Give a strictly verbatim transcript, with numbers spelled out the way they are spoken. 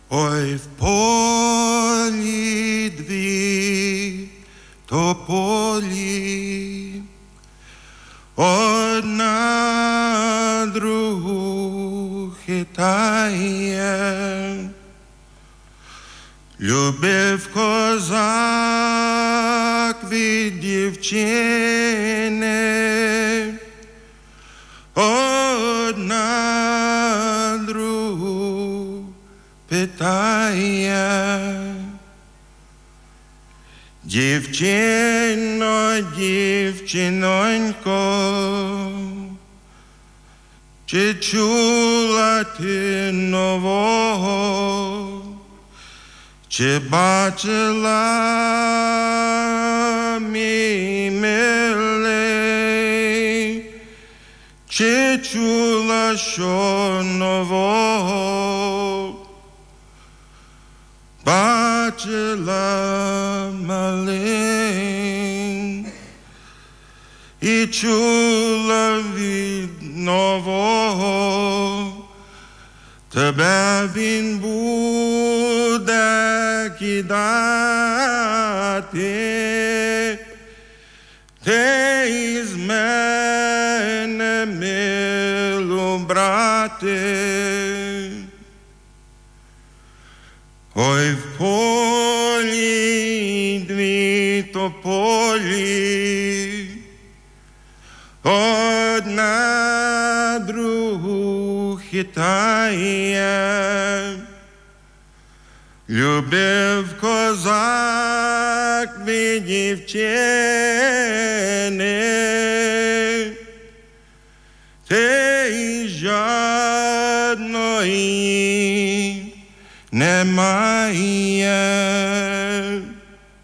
Ой, в полі дві тополі, одна другу хитає. Любив козак від дівчини, одна другу питає. Дівчино, дівчинонько, чи чула ти нового, чи бачила, мій милий, чи чула, що нового? Бачила, малий, і чула від нового, тебе він буде кидати, ти із мене милу брати. Ой, в полі дві тополі, одна другу хитає. Любив козак від дівчини, ти й жодної немає.